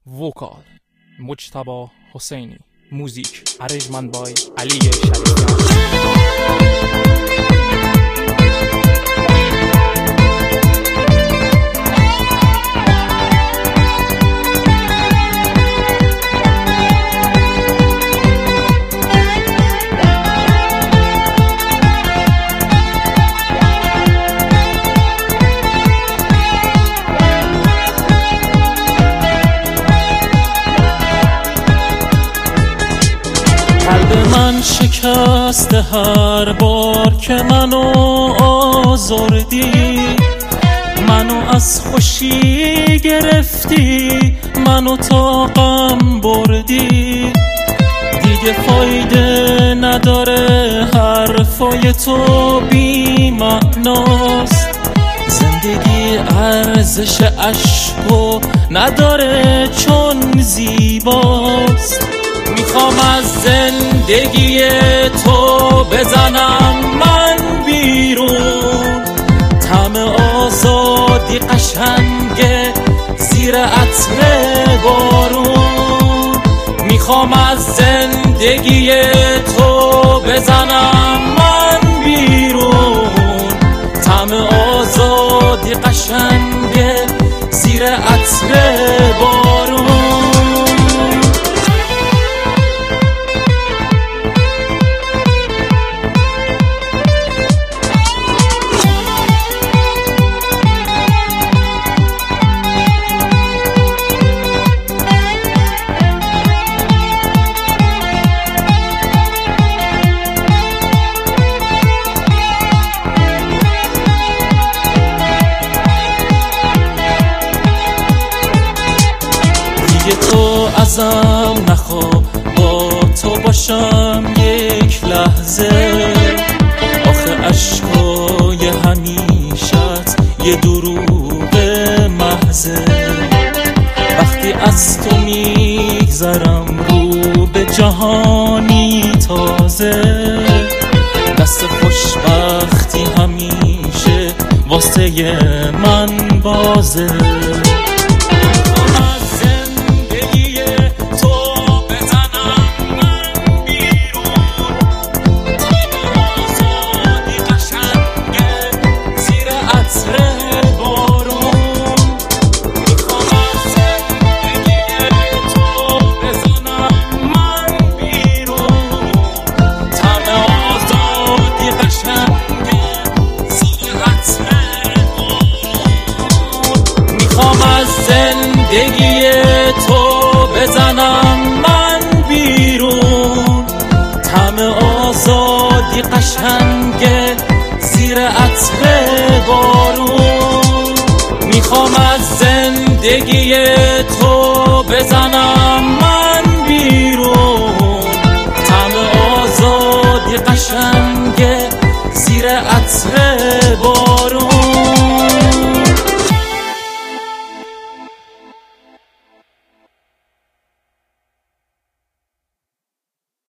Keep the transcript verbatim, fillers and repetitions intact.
وکال مجتبی حسینی. موزیک ارنجمنت بای علی شریفیان. قلب من شکسته هر بار که منو آزردی، منو از خوشی گرفتی، منو تا غم بردی. دیگه فایده نداره حرفای تو بی معناست، زندگی ارزش عشقو نداره چون زیباست. میخوام از زندگی تو بزنم من بیرون، طعم آزادی قشنگه زیر عطر بارون. میخوام از زندگی تو بزنم من بیرون، طعم آزادی قشنگه زیر عطر بارون. دیگه تو ازم نخوا با تو باشم یک لحظه، آخه عشقای همیشت یه دروغ محضه. وقتی از تو میگذرم رو به جهانی تازه، دست خوشبختی همیشه واسه من بازه. زندگی تو بزنم من بیرون، طعم آزادی قشنگه زیر عطر بارون. میخوام از زندگی تو بزنم